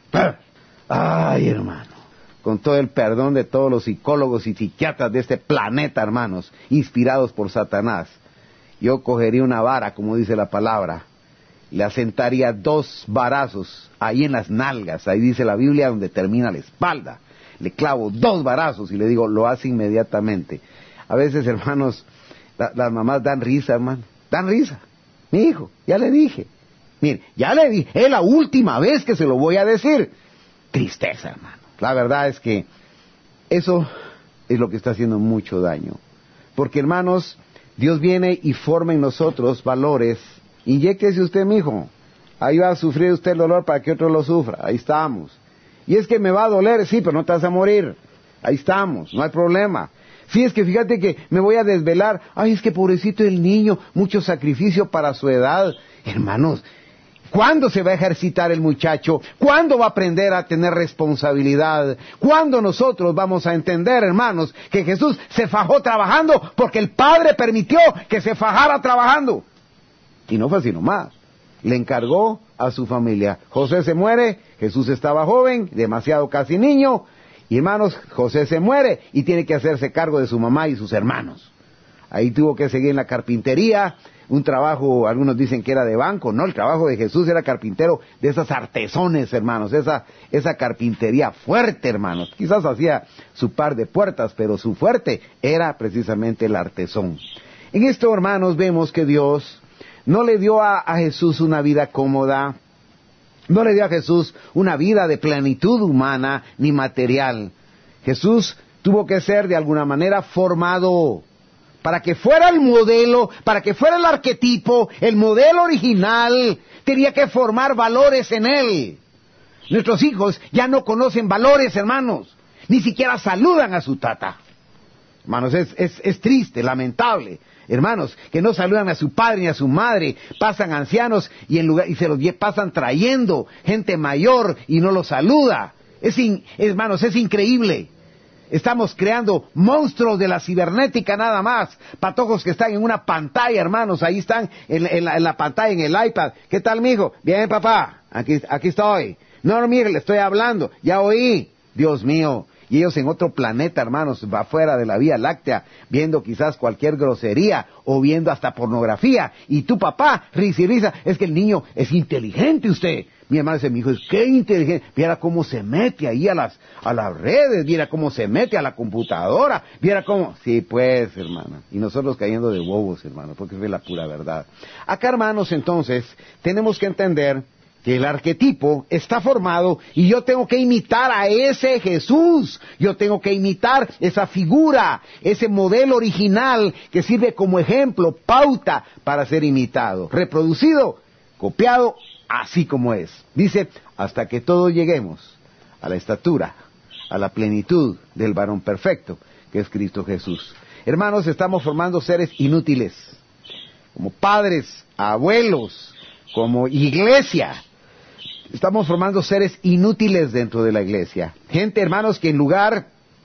Ay, hermano, con todo el perdón de todos los psicólogos y psiquiatras de este planeta, hermanos, inspirados por Satanás, yo cogería una vara, como dice la palabra, le asentaría dos varazos ahí en las nalgas, ahí dice la Biblia, donde termina la espalda, le clavo dos varazos y le digo, lo hace inmediatamente. A veces, hermanos, La, las mamás dan risa, hermano, dan risa. Mi hijo, ya le dije. Mire, ya le dije, es la última vez que se lo voy a decir. Tristeza, hermano. La verdad es que eso es lo que está haciendo mucho daño. Porque, hermanos, Dios viene y forma en nosotros valores. Inyéctese usted, mi hijo. Ahí va a sufrir usted el dolor para que otro lo sufra. Ahí estamos. Y es que me va a doler, sí, pero no te vas a morir. Ahí estamos, no hay problema. Sí, es que fíjate que me voy a desvelar. Ay, es que pobrecito el niño, mucho sacrificio para su edad. Hermanos, ¿Cuándo se va a ejercitar el muchacho? ¿Cuándo va a aprender a tener responsabilidad? ¿Cuándo nosotros vamos a entender, hermanos, que Jesús se fajó trabajando porque el Padre permitió que se fajara trabajando? Y no fue así nomás. Le encargó a su familia. José se muere, Jesús estaba joven, demasiado casi niño, y hermanos, José se muere y tiene que hacerse cargo de su mamá y sus hermanos. Ahí tuvo que seguir en la carpintería, un trabajo, algunos dicen que era de banco, no, el trabajo de Jesús era carpintero de esas artesones, hermanos, esa, esa carpintería fuerte, hermanos. Quizás hacía su par de puertas, pero su fuerte era precisamente el artesón. En esto, hermanos, vemos que Dios no le dio a, a Jesús una vida cómoda, no le dio a Jesús una vida de plenitud humana ni material. Jesús tuvo que ser de alguna manera formado para que fuera el modelo, para que fuera el arquetipo, el modelo original. Tenía que formar valores en él. Nuestros hijos ya no conocen valores, hermanos, ni siquiera saludan a su tata. Hermanos, es, es, es triste, lamentable. Hermanos, que no saludan a su padre ni a su madre, pasan ancianos y, en lugar, y se los pasan trayendo gente mayor y no los saluda. Es in, hermanos, es increíble. Estamos creando monstruos de la cibernética nada más. Patojos que están en una pantalla, hermanos, ahí están en, en, la, en la pantalla, en el iPad. ¿Qué tal, mijo? Bien, papá, aquí, aquí estoy. No, no, mire, le estoy hablando, ya oí. Dios mío. Y ellos en otro planeta, hermanos, va fuera de la Vía Láctea, viendo quizás cualquier grosería, o viendo hasta pornografía. Y tu papá, risa y risa, es que el niño es inteligente usted. Mi hermano dice, mi hijo es qué inteligente, viera cómo se mete ahí a las, a las redes, viera cómo se mete a la computadora, viera cómo... Sí, pues, hermana, y nosotros cayendo de bobos, hermano, porque es la pura verdad. Acá, hermanos, entonces, tenemos que entender que el arquetipo está formado y yo tengo que imitar a ese Jesús, yo tengo que imitar esa figura, ese modelo original que sirve como ejemplo, pauta para ser imitado, reproducido, copiado, así como es. Dice, hasta que todos lleguemos a la estatura, a la plenitud del varón perfecto, que es Cristo Jesús. Hermanos, estamos formando seres inútiles, como padres, abuelos, como iglesia. Estamos formando seres inútiles dentro de la iglesia. Gente, hermanos, que en lugar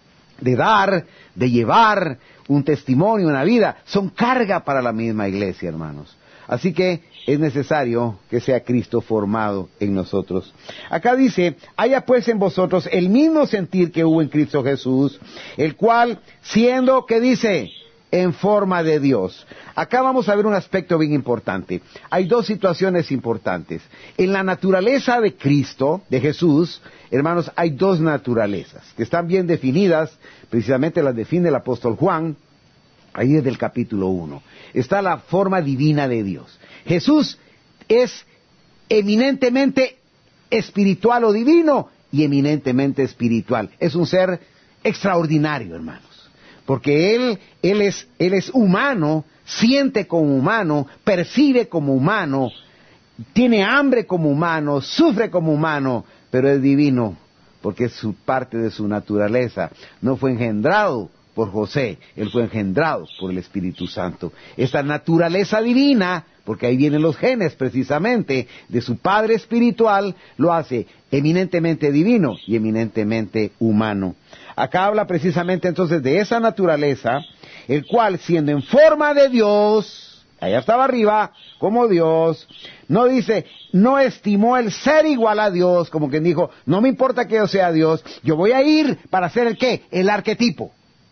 de dar, de llevar un testimonio, una vida, son carga para la misma iglesia, hermanos. Así que es necesario que sea Cristo formado en nosotros. Acá dice, haya pues en vosotros el mismo sentir que hubo en Cristo Jesús, el cual, siendo, ¿qué dice?, en forma de Dios. Acá vamos a ver un aspecto bien importante. Hay dos situaciones importantes. En la naturaleza de Cristo, de Jesús, hermanos, hay dos naturalezas que están bien definidas, precisamente las define el apóstol Juan, ahí desde el capítulo uno. Está la forma divina de Dios. Jesús es eminentemente espiritual o divino y eminentemente espiritual. Es un ser extraordinario, hermanos. Porque Él, Él es, Él es humano, siente como humano, percibe como humano, tiene hambre como humano, sufre como humano, pero es divino, porque es su parte de su naturaleza. No fue engendrado por José, Él fue engendrado por el Espíritu Santo. Esta naturaleza divina, porque ahí vienen los genes precisamente, de su Padre espiritual, lo hace eminentemente divino y eminentemente humano. Acá habla precisamente entonces de esa naturaleza, el cual siendo en forma de Dios, allá estaba arriba, como Dios, no dice, no estimó el ser igual a Dios, como quien dijo, no me importa que yo sea Dios, yo voy a ir para ser el ¿qué? El arquetipo.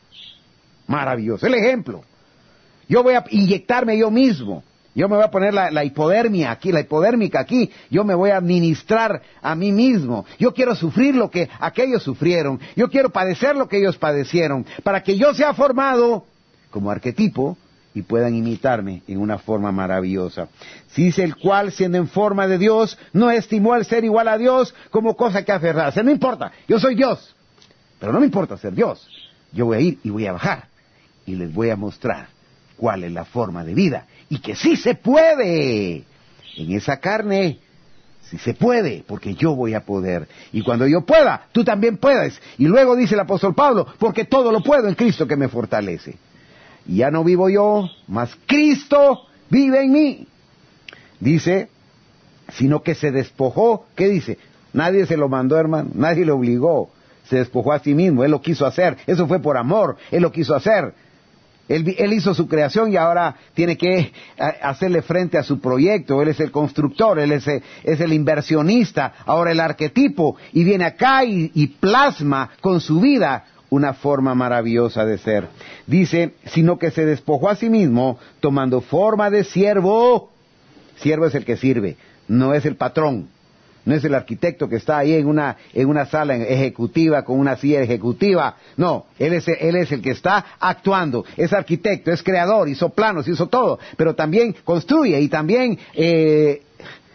Maravilloso, el ejemplo. Yo voy a inyectarme yo mismo. Yo me voy a poner la, la hipodermia aquí, la hipodérmica aquí. Yo me voy a administrar a mí mismo. Yo quiero sufrir lo que aquellos sufrieron. Yo quiero padecer lo que ellos padecieron. Para que yo sea formado como arquetipo y puedan imitarme en una forma maravillosa. Si dice el cual, siendo en forma de Dios, no estimó el ser igual a Dios como cosa que aferrarse. No importa, yo soy Dios. Pero no me importa ser Dios. Yo voy a ir y voy a bajar. Y les voy a mostrar cuál es la forma de vida. Y que sí se puede, en esa carne, sí se puede, porque yo voy a poder. Y cuando yo pueda, tú también puedes. Y luego dice el apóstol Pablo, porque todo lo puedo en Cristo que me fortalece. Y ya no vivo yo, mas Cristo vive en mí. Dice, sino que se despojó. ¿Qué dice? Nadie se lo mandó, hermano, nadie le obligó. Se despojó a sí mismo, Él lo quiso hacer. Eso fue por amor, Él lo quiso hacer. Él, él hizo su creación y ahora tiene que hacerle frente a su proyecto. Él es el constructor, Él es el, es el inversionista, ahora el arquetipo. Y viene acá y, y plasma con su vida una forma maravillosa de ser. Dice, sino que se despojó a sí mismo, tomando forma de siervo. Siervo es el que sirve, no es el patrón. No es el arquitecto que está ahí en una, en una sala ejecutiva con una silla ejecutiva. No, él es, él es el que está actuando. Es arquitecto, es creador, hizo planos, hizo todo. Pero también construye y también eh,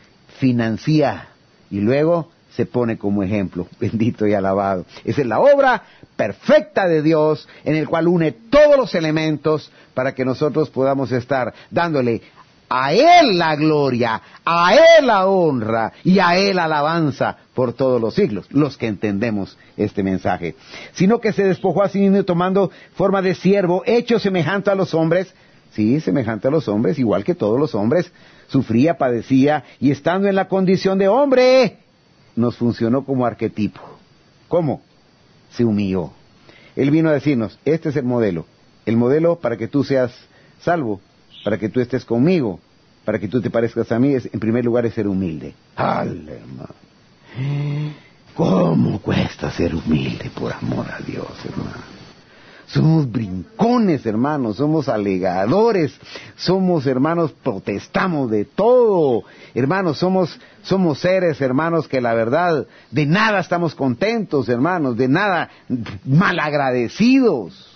financia. Y luego se pone como ejemplo. Bendito y alabado. Esa es la obra perfecta de Dios en el cual une todos los elementos para que nosotros podamos estar dándole a Él la gloria, a Él la honra y a Él alabanza por todos los siglos, los que entendemos este mensaje. Sino que se despojó a sí mismo tomando forma de siervo, hecho semejante a los hombres, sí, semejante a los hombres, igual que todos los hombres, sufría, padecía, y estando en la condición de hombre, nos funcionó como arquetipo. ¿Cómo? Se humilló. Él vino a decirnos, este es el modelo, el modelo para que tú seas salvo, para que tú estés conmigo, para que tú te parezcas a mí, es, en primer lugar es ser humilde. ¡Al, hermano! ¿Cómo cuesta ser humilde por amor a Dios, hermano? Somos brincones, hermanos, somos alegadores, somos, hermanos, protestamos de todo. Hermanos, somos, somos seres, hermanos, que la verdad, de nada estamos contentos, hermanos, de nada malagradecidos.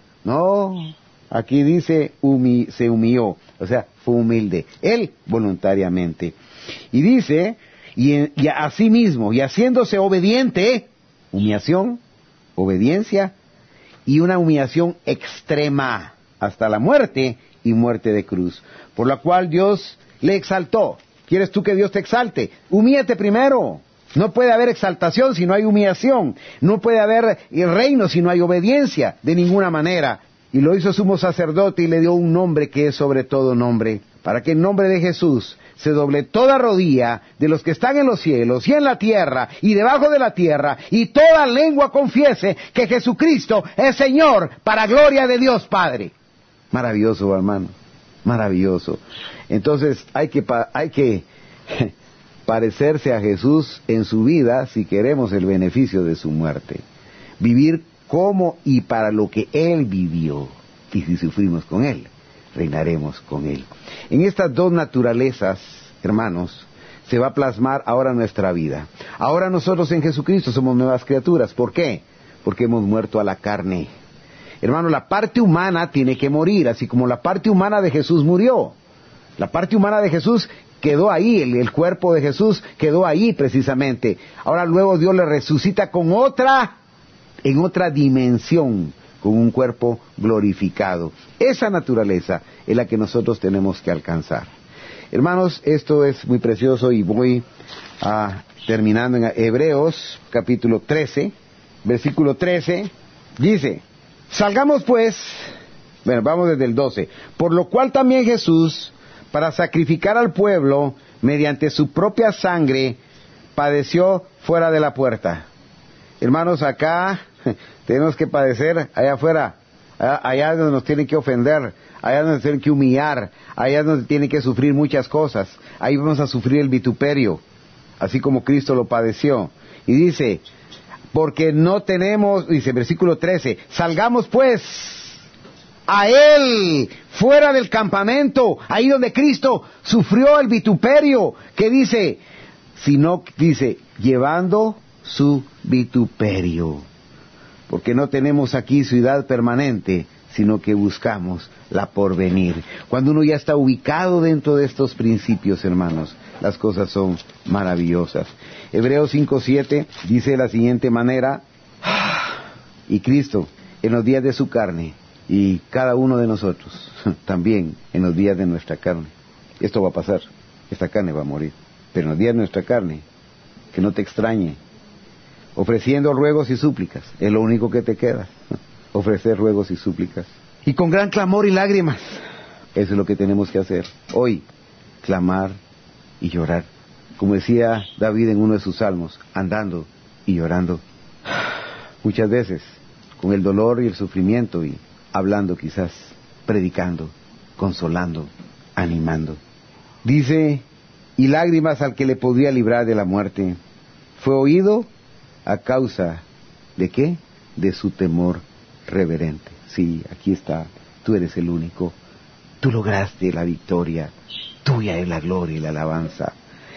No, aquí dice, humi, se humilló, o sea, fue humilde, él voluntariamente. Y dice, y, y a sí mismo, y haciéndose obediente, humillación, obediencia, y una humillación extrema, hasta la muerte, y muerte de cruz, por la cual Dios le exaltó. ¿Quieres tú que Dios te exalte? Humíllate primero. No puede haber exaltación si no hay humillación. No puede haber reino si no hay obediencia, de ninguna manera. Y lo hizo sumo sacerdote y le dio un nombre que es sobre todo nombre, para que en nombre de Jesús se doble toda rodilla de los que están en los cielos y en la tierra y debajo de la tierra, y toda lengua confiese que Jesucristo es Señor, para gloria de Dios Padre. Maravilloso, hermano, maravilloso. Entonces hay que, hay que parecerse a Jesús en su vida si queremos el beneficio de su muerte. Vivir como y para lo que Él vivió. Y si sufrimos con Él, reinaremos con Él. En estas dos naturalezas, hermanos, se va a plasmar ahora nuestra vida. Ahora nosotros en Jesucristo somos nuevas criaturas. ¿Por qué? Porque hemos muerto a la carne. Hermano, la parte humana tiene que morir, así como la parte humana de Jesús murió. La parte humana de Jesús quedó ahí, el, el cuerpo de Jesús quedó ahí precisamente. Ahora luego Dios le resucita con otra, en otra dimensión, con un cuerpo glorificado. Esa naturaleza es la que nosotros tenemos que alcanzar. Hermanos, esto es muy precioso y voy a, terminando en Hebreos capítulo trece, versículo trece, dice, salgamos pues, bueno, vamos desde el doce, por lo cual también Jesús, para sacrificar al pueblo, mediante su propia sangre, padeció fuera de la puerta. Hermanos, acá tenemos que padecer allá afuera, allá donde nos tienen que ofender, allá donde nos tienen que humillar, allá donde tienen que sufrir muchas cosas. Ahí vamos a sufrir el vituperio, así como Cristo lo padeció. Y dice, porque no tenemos, dice versículo trece, salgamos pues a Él, fuera del campamento, ahí donde Cristo sufrió el vituperio, que dice, sino, dice, llevando su vituperio, porque no tenemos aquí ciudad permanente, sino que buscamos la porvenir. Cuando uno ya está ubicado dentro de estos principios, hermanos, las cosas son maravillosas. Hebreos cinco siete dice de la siguiente manera, y Cristo en los días de su carne, y cada uno de nosotros también en los días de nuestra carne. Esto va a pasar, esta carne va a morir, pero en los días de nuestra carne, que no te extrañe, ofreciendo ruegos y súplicas, es lo único que te queda, ofrecer ruegos y súplicas, y con gran clamor y lágrimas, eso es lo que tenemos que hacer hoy, clamar y llorar como decía David en uno de sus salmos, andando y llorando. Muchas veces, con el dolor y el sufrimiento y hablando quizás, predicando, consolando, animando. Dice, y lágrimas al que le podría librar de la muerte. Fue oído a causa de ¿qué? De su temor reverente. Sí, aquí está, tú eres el único. Tú lograste la victoria, tuya es la gloria y la alabanza.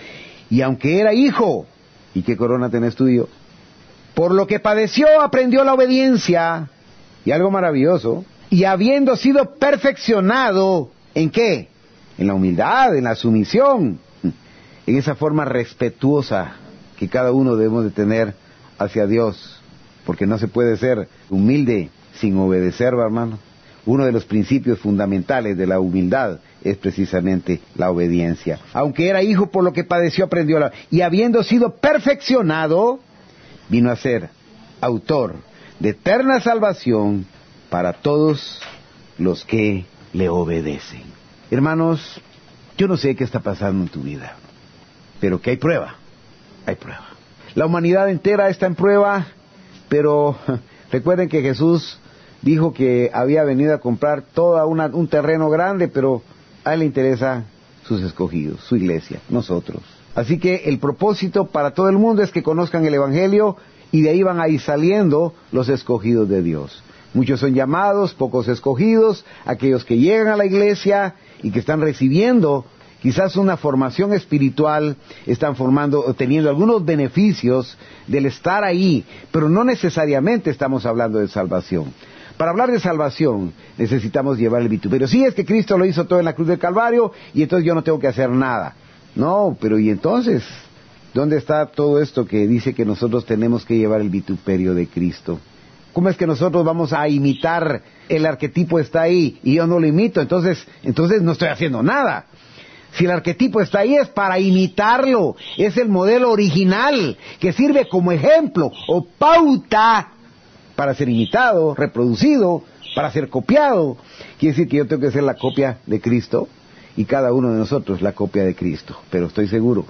Y aunque era hijo, ¿y qué corona tenés tú y yo? Por lo que padeció aprendió la obediencia, y algo maravilloso, y habiendo sido perfeccionado, ¿en qué? En la humildad, en la sumisión, en esa forma respetuosa que cada uno debemos de tener hacia Dios, porque no se puede ser humilde sin obedecer, hermano. Uno de los principios fundamentales de la humildad es precisamente la obediencia. Aunque era hijo, por lo que padeció aprendió la... Y habiendo sido perfeccionado, vino a ser autor de eterna salvación para todos los que le obedecen. Hermanos, yo no sé qué está pasando en tu vida, pero que hay prueba, hay prueba. La humanidad entera está en prueba, pero recuerden que Jesús dijo que había venido a comprar todo un terreno grande, pero a él le interesa sus escogidos, su iglesia, nosotros. Así que el propósito para todo el mundo es que conozcan el Evangelio y de ahí van a ir saliendo los escogidos de Dios. Muchos son llamados, pocos escogidos, aquellos que llegan a la iglesia y que están recibiendo quizás una formación espiritual, están formando, teniendo algunos beneficios del estar ahí, pero no necesariamente estamos hablando de salvación. Para hablar de salvación necesitamos llevar el vituperio. Sí, es que Cristo lo hizo todo en la cruz del Calvario y entonces yo no tengo que hacer nada. No, pero ¿y entonces? ¿Dónde está todo esto que dice que nosotros tenemos que llevar el vituperio de Cristo? ¿Cómo es que nosotros vamos a imitar? El arquetipo está ahí y yo no lo imito, entonces, entonces no estoy haciendo nada. Si el arquetipo está ahí es para imitarlo, es el modelo original que sirve como ejemplo o pauta para ser imitado, reproducido, para ser copiado. Quiere decir que yo tengo que ser la copia de Cristo y cada uno de nosotros la copia de Cristo. Pero estoy seguro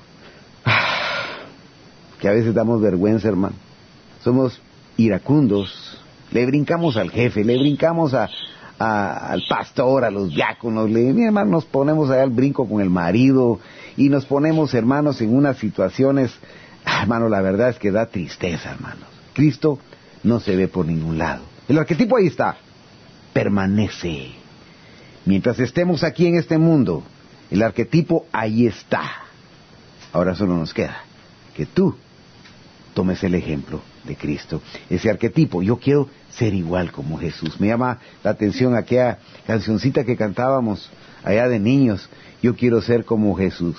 que a veces damos vergüenza, hermano. Somos iracundos, le brincamos al jefe, le brincamos a, a, al pastor, a los diáconos, le, mi hermano, nos ponemos allá al brinco con el marido y nos ponemos, hermanos, en unas situaciones, hermano, la verdad es que da tristeza, hermanos. Cristo no se ve por ningún lado. El arquetipo ahí está, permanece. Mientras estemos aquí en este mundo, el arquetipo ahí está. Ahora solo nos queda que tú tomes el ejemplo de Cristo. Ese arquetipo, yo quiero ser igual como Jesús. Me llama la atención aquella cancioncita que cantábamos allá de niños. Yo quiero ser como Jesús.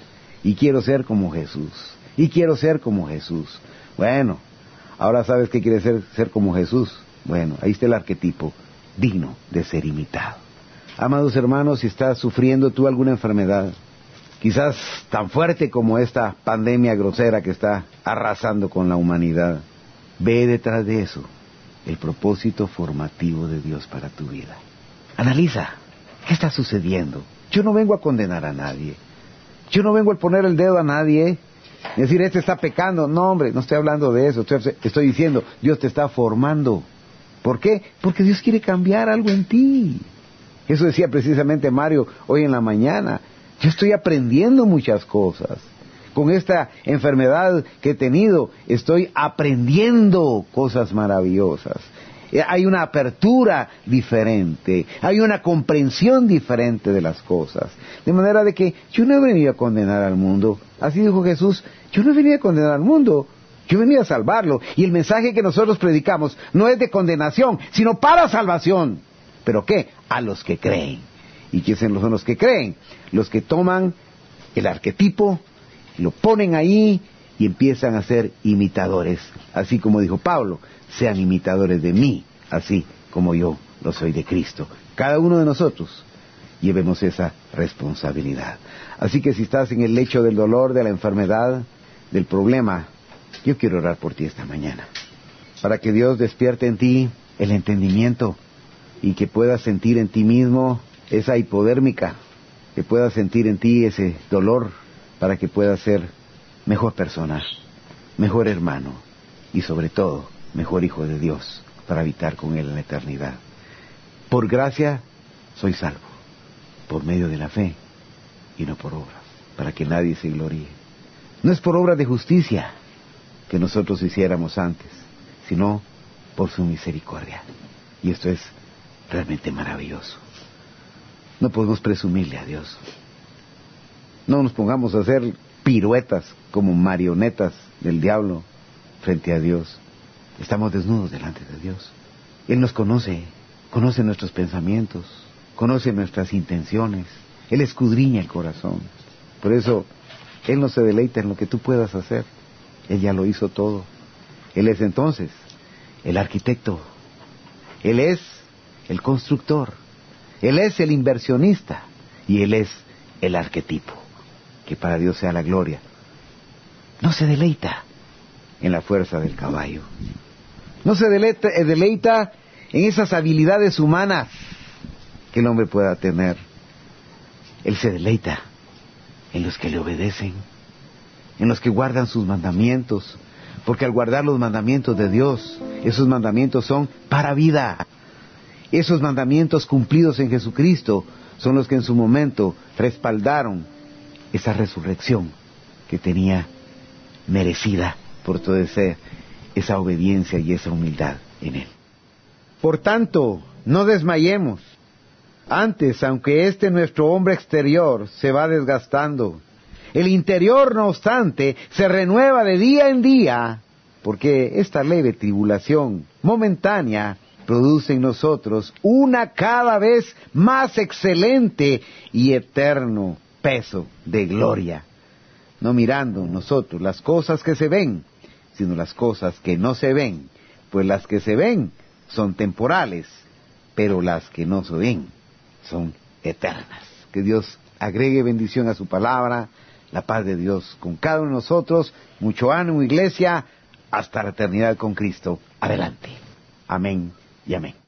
Y quiero ser como Jesús. Y quiero ser como Jesús. Bueno, ahora sabes qué quiere ser, ser como Jesús. Bueno, ahí está el arquetipo, digno de ser imitado. Amados hermanos, si estás sufriendo tú alguna enfermedad, quizás tan fuerte como esta pandemia grosera que está arrasando con la humanidad, ve detrás de eso el propósito formativo de Dios para tu vida. Analiza, ¿qué está sucediendo? Yo no vengo a condenar a nadie. Yo no vengo a poner el dedo a nadie, y decir, este está pecando. No, hombre, no estoy hablando de eso. Estoy, estoy diciendo, Dios te está formando. ¿Por qué? Porque Dios quiere cambiar algo en ti. Eso decía precisamente Mario hoy en la mañana. Yo estoy aprendiendo muchas cosas. Con esta enfermedad que he tenido, estoy aprendiendo cosas maravillosas. Hay una apertura diferente, hay una comprensión diferente de las cosas. De manera de que yo no he venido a condenar al mundo. Así dijo Jesús, yo no he venido a condenar al mundo, yo he venido a salvarlo. Y el mensaje que nosotros predicamos no es de condenación, sino para salvación. ¿Pero qué? A los que creen. ¿Y quiénes son los que creen? Los que toman el arquetipo, lo ponen ahí y empiezan a ser imitadores. Así como dijo Pablo, sean imitadores de mí, así como yo lo soy de Cristo. Cada uno de nosotros llevemos esa responsabilidad. Así que si estás en el lecho del dolor, de la enfermedad, del problema, yo quiero orar por ti esta mañana, para que Dios despierte en ti el entendimiento y que puedas sentir en ti mismo esa hipodérmica, que puedas sentir en ti ese dolor, para que puedas ser mejor persona, mejor hermano y sobre todo, mejor hijo de Dios para habitar con Él en la eternidad. Por gracia soy salvo, por medio de la fe y no por obras, para que nadie se gloríe. No es por obra de justicia que nosotros hiciéramos antes, sino por su misericordia. Y esto es realmente maravilloso. No podemos presumirle a Dios. No nos pongamos a hacer piruetas como marionetas del diablo frente a Dios. Estamos desnudos delante de Dios. Él nos conoce, conoce nuestros pensamientos, conoce nuestras intenciones. Él escudriña el corazón. Por eso, Él no se deleita en lo que tú puedas hacer. Él ya lo hizo todo. Él es entonces el arquitecto. Él es el constructor. Él es el inversionista. Y Él es el arquetipo. Que para Dios sea la gloria. No se deleita en la fuerza del caballo. No se deleita, deleita en esas habilidades humanas que el hombre pueda tener. Él se deleita en los que le obedecen, en los que guardan sus mandamientos, porque al guardar los mandamientos de Dios, esos mandamientos son para vida. Esos mandamientos cumplidos en Jesucristo son los que en su momento respaldaron esa resurrección que tenía merecida por toda esa, esa obediencia y esa humildad en Él. Por tanto, no desmayemos. Antes, aunque este nuestro hombre exterior se va desgastando, el interior, no obstante, se renueva de día en día, porque esta leve tribulación momentánea produce en nosotros una cada vez más excelente y eterno peso de gloria, no mirando nosotros las cosas que se ven, sino las cosas que no se ven, pues las que se ven son temporales, pero las que no se ven son eternas. Que Dios agregue bendición a su palabra, la paz de Dios con cada uno de nosotros, mucho ánimo, iglesia, hasta la eternidad con Cristo. Adelante. Amén y amén.